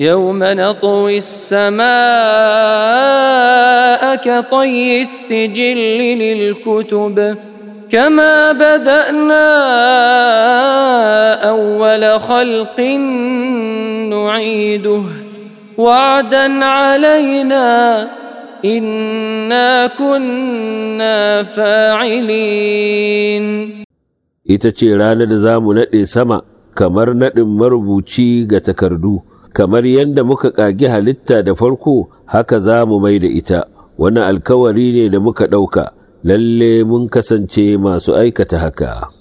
يوم نطوي السماء كطي السجل للكتب كما بدأنا أول خلق نعيده وعدا علينا إنا كنا فاعلين. ita ce ranar da za mu naɗe sama kamar naɗin marubuci ga takardu, kamar yadda muka ƙagi halitta da farko haka za mu mai da ita. Wannan alkawari ne da muka ɗauka, lalle mun kasance masu aikata haka.